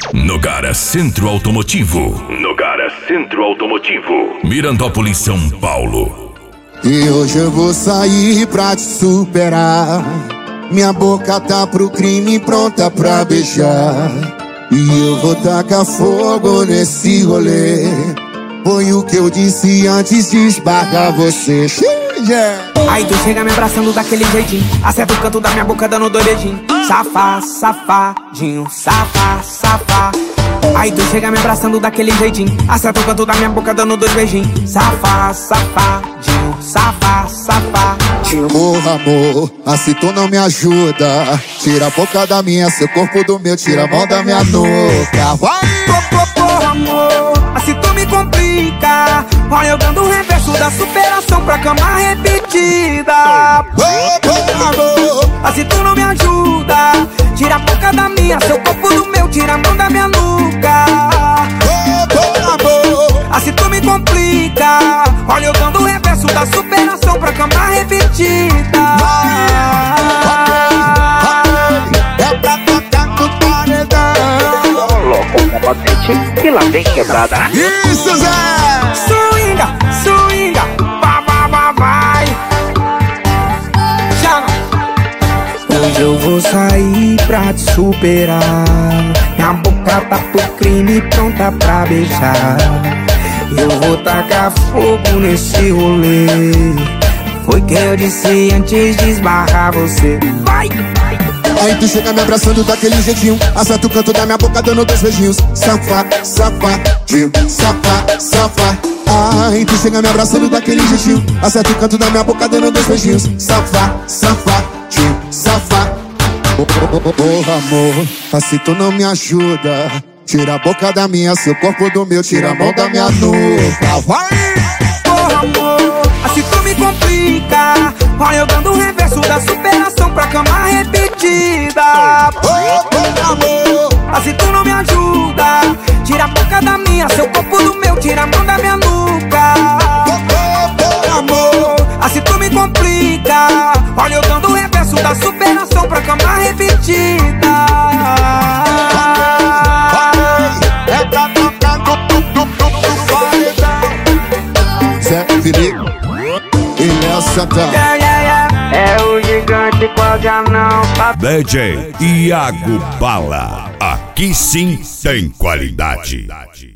Nogara Centro Automotivo. Nogara Centro Automotivo. Mirandópolis, São Paulo. E hoje eu vou sair pra te superar. Minha boca tá pro crime, pronta pra beijar. E eu vou tacar fogo nesse rolê. Foi o que eu disse antes de esbarrar você. Aí tu chega me abraçando daquele jeitinho, acerta o canto da minha boca dando dois beijinhos. Safá, safadinho, safá, safá. Aí tu chega me abraçando daquele jeitinho, acerta o canto da minha boca dando dois beijinhos. Safá, safadinho, safá, safá. Porra, amor, assim tu não me ajuda. Tira a boca da minha, seu corpo do meu, tira a mão da minha nuca. Porra, amor, assim tu me complica. Olha eu dando o reverso da superação pra cama repetida. Porra, amor, assim tu não me ajuda. Tira a boca da minha, seu corpo do meu, tira a mão da minha nuca. porra, amor, assim tu me complica. Olha eu dando o reverso da superação pra cama repetida. é pra tocar no paredão. Louco, potente, que lá vem quebrada. Isso, Zé! Swinga, swinga, vai. Chama. Hoje eu vou sair pra te superar. Minha boca tá pro crime, pronta pra beijar. Eu vou tacar fogo nesse rolê. Foi que eu disse antes de esbarrar você. Vai! Aí tu chega me abraçando daquele jeitinho, acerta o canto da minha boca dando dois beijinhos. Safá, safadinho, safá, safá. Aí tu chega me abraçando daquele jeitinho, acerta o canto da minha boca dando dois beijinhos. Safá, safadinho, safá. Porra, amor, assim tu não me ajuda. Tira a boca da minha, seu corpo do meu, tira a mão da minha nuca. Vai! Porra, amor, assim tu me complica. Olha eu dando o reverso da superação pra cama repetida. Porra, amor, assim tu não me ajuda. Tira a boca da minha, seu corpo do meu, tira a mão da minha nuca. porra, amor, assim tu me complica. Olha eu dando o reverso da superação pra cama repetida. é pra tocar no paredão. Zé Felipe e essa tá. É o gigante quase anão. DJ Iago Bala. Aqui sim tem qualidade.